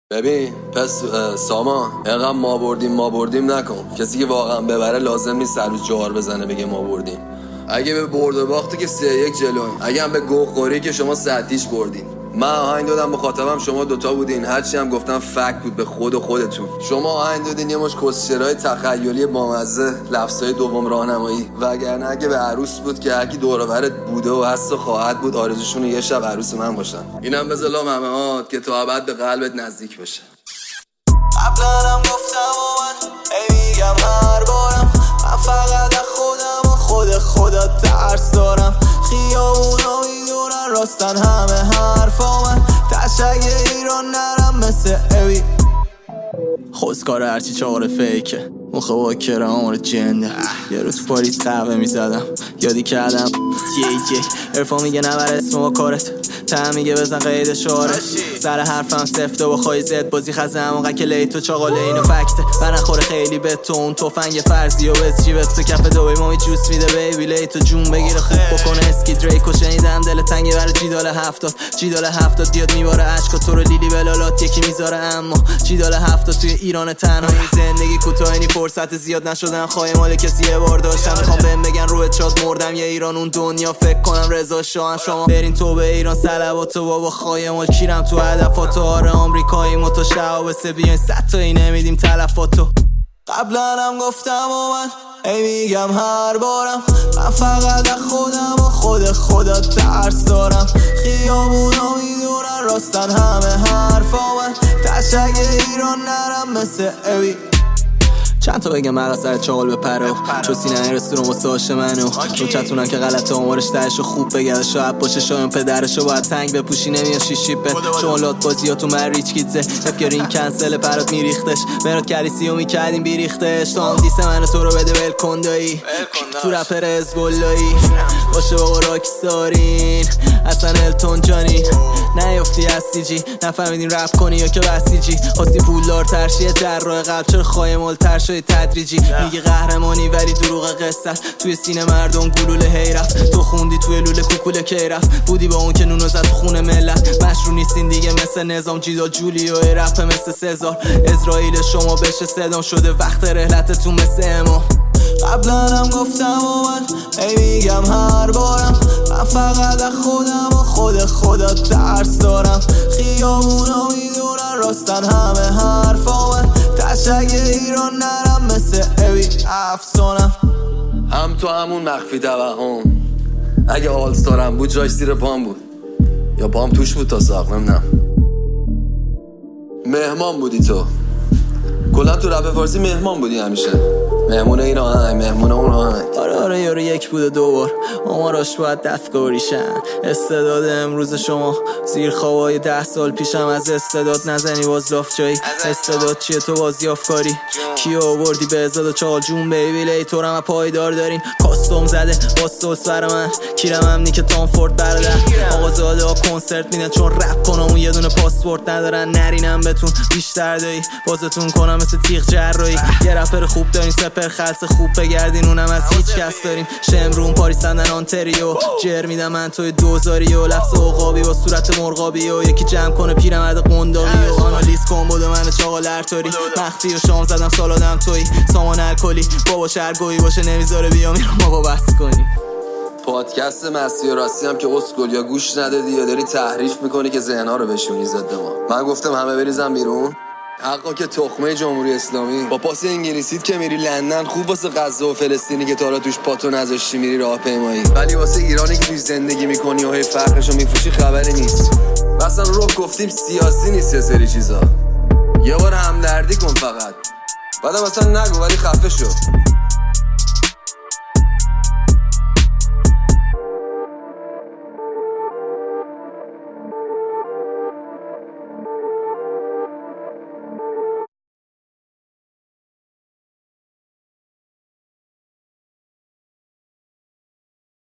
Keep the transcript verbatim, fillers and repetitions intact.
ببین پس سامان اینقدر ما بردیم ما بردیم نکن. کسی که واقعا ببره لازم نیست سر روز جوار بزنه بگه ما بردیم. اگه به برد و باخته که سه یک جلوین، اگه هم به گوه خوری که شما سطیش بردین. من آهنگ دادم مخاطبم شما دوتا بودین، هرچی هم گفتم فک بود به خود و خودتون. شما آهنگ دادین یه مش کسچرای تخیلی بامزه، لفظای دوم راهنمایی، وگرنه اگه به عروس بود که هرکی دور و برت بوده و هست و خواهد بود آرزوشون یه شب عروس من باشن. اینم بذلا ممهات که تا ابد به قلبت نزدیک بشه. قبلا هم گفتم و من ای میگم هر بارم، من فقط خودم و خود خدا ترس دارم. خیابونا میدونن راستن همه حرفا، من تشک ایران نرم مثل اوی. خوزکار هرچی چهار فیکه مخه با کرام رو جنده. یه روز پاریس قهوه میزدم یادی کردم یه یک ارفا میگه نبر اسم با کارت، تهم میگه بزن قید شعارت. سر حرفم سفته و خواهی زد بازی خزه همونقدر که لیتو چاقاله اینو فکته. من نخوره خیلی به تو اون توفنگ فرضی و بز جیبت تو کف دوبای مامی جوس میده بیبی لیتو جون بگیره خوب بکنه اسکی دریکو. شنیدم دل تنگی برای جیدال هفتاد جیدال هفتاد بیاد میباره عشقا تو رو لیلی بلالات یکی میذاره. اما جیدال هفتاد توی ایران تنهایی زندگی کوتاهی فرصت زیاد نشدن خواهی مال کسی یه بار داشتم. میخوام بهم بگن روی چاد مردم یه ایران اون دنیا فکر کنم رضا شاه. شما برین تو به ایران صلوات و بابا خواهی مال کیرم تو هدفات و آره آمریکایی ما تو شعب سه بیاین صد تایی نمیدیم تلفاتو. قبلا هم گفتم و من ای میگم هر بارم، من فقط خودم و خود خدا ترس دارم. خیابونا میدونن راستن همه حرفا، من تشک ایران نرم مثل اوی. چند تا بگم مغا سر چاقال بپره چو سینه نرسون و مساش منو چتونم که غلط آمارش درشو خوب بگرده. شاید باشه شایم پدرشو باید تنگ بپوشی نمیاد شیشی به شمالات بازیاتو من ریچ کیتزه افکرین کنسل پرات میریختش مرات کلیسی و میکردیم بیریختش. تو هم دیس منو تو رو بده ول کندایی تو رپر ازبالایی باشه بابا راکستارین اصلا التون جانی نیافتی هستی جی نفهمیدین رپ کنی یا که بسیجی خواستی پولدار ترشی جراح قلب چرا خواهی مال ترشی تدریجی. میگه قهرمانی ولی دروغ قصت توی سینه مردم گلوله هی رفت. تو خوندی توی لوله کوکوله کی رفت بودی با اون که نونو زد تو خونه ملت. مشروع نیستین دیگه مثل نظام جیدا جولی و رپ مثل سزار. اسرائیل شما بشه صدام شده وقت رحلتتون مثل امام. قبلا هم گفتم و من ای میگم هر بارم، من فقط خودم و خود خدا ترس دارم. خیابونا میدونن راستن همه حرفا، من تشک ایران نرم مثل اوی افسانم. هم تو همون مخفی توهم، اگه آلستارم بود جاش زیر پام بود یا پام توش بود تا ساق نمیدونم. مهمان بودی تو کلا تو رپ فارسی مهمان بودی همیشه. مهمونه این آهنگ مهمونه اون آهنگ. آره آره یارو یک بود و دو بار آماراش باید دستگاریشن. استعداد امروز شما زیر خوابای ده سال پیشم از استعداد نزنی باز لاف جایی. استعداد چیه تو بازی افکاری کیو آوردی به ازاد و چال جون بیبی لیتورم و پایدار دارین کاستوم زده باستوس بر من کیرم همنی که تانفورد برادر. آقا زاده ها کنسرت میدن چون رپ کنم اون یه دونه پاسپورت ندارن. نرینم بتون بیشتر دایی بازتون کنم مثل تیغ جراحی. یه رپر خوب دارین سپر خلص خوب بگردین اونم از هیچ کس داریم. شمرون پاریس لندن آنتریو جر میدم من توی دوزاری و لفظ عقابی با صورت مرغابی و یکی جمع کنه پیرمرد قنداقی و آنالیز کن بود من چاقال ارتوری مخفی و شام زدم سالادم توی سامان الکلی بابا شرگویی باشه نمیذاره بیام میرم بابا بس کنی. پادکست مستی و راستی هم که اسکل یا گوش ندادی یا داری تحریف میکنی که ذهن‌ها رو بشونی ضد ما. من گفتم همه بریزم بیرون حقا که تخمه جمهوری اسلامی با پاس انگلیسیت که میری لندن خوب واسه غزه و فلسطینی که تا توش پاتو نذاشتی میری راهپیمایی، ولی واسه ایرانی که توش زندگی میکنی و هی فرقشو میفروشی خبری نیست. مثلا رو گفتیم سیاسی نیست یه سری چیزا. یه بار همدردی کن فقط بعدم مثلا نگو ولی خفه شو.